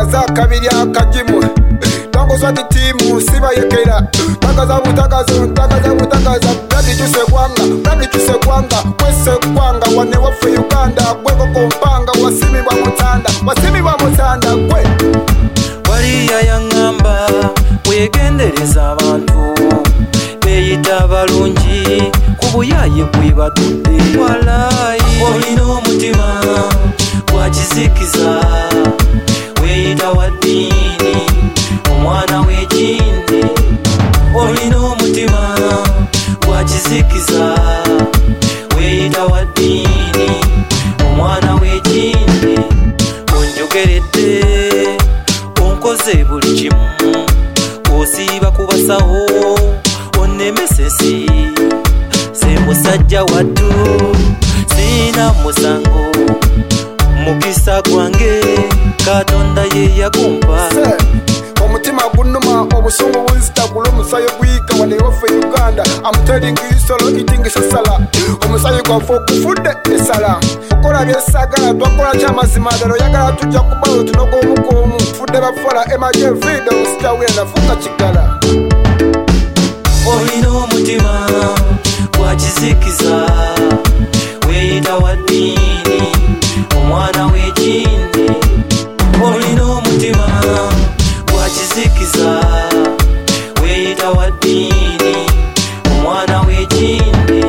osigaza akabiri akagimu tangoswati timu sibayekera takaza butakazo takaza butakaza bradichuse kwanga kwese kwanga wane waffe Uganda gweko kompanga wasimi bwa mutanda gwe waliya yaŋŋamba wegendereza abantu beyita balungi ku buyaye bwebatudde walayi olina omutima gwa kizikiza weyita wa ddiini omwana w'ekindi olina omutima gwa kizikiza weyita wa ddiini omwana w'ekindi onjogeredde onkoze buli kimu osiiba ku basawo onnemesesi se musajja wattu sina musango mukisa gwange Katonda ye yagumpa omutima gunuma obusungu bunzitakula omusayo gwika wane waffe Uganda I'm telling you solo eating esasala omusayo gwaffe okufudde esala okola byesagala twakola kyamazima ddala oyagala tujja kubawo tunoga omukuomu fudde bafola emaje vida omusitawira nafuuka kigala olina omutima gwa kizikiza weyita wa ddiini omwana w'ekindi olina omutima gwa kizikiza weyita wa ddiini omwana w'ekindi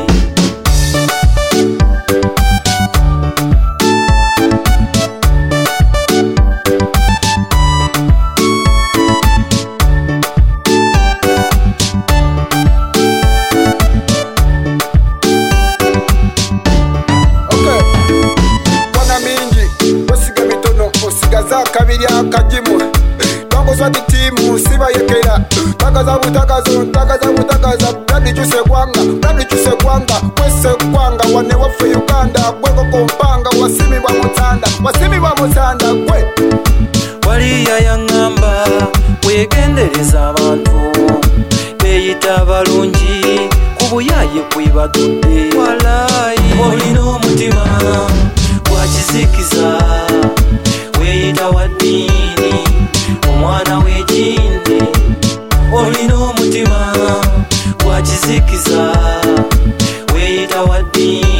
akabiri akagimu tangoswati timu sibayekera takaza butakaza bradichuse kwanga kwese kwanga wane waffe Uganda gweko kompanga wasimi bwa mutanda gwe waliya yaŋŋamba wegendereza abantu beyita balungi ku buyaye bwebatudde walayi olina omutima gwa kizikiza weyita wa ddiini omwana w'ekindi olina omutima gwa kizikiza weyita wa ddiini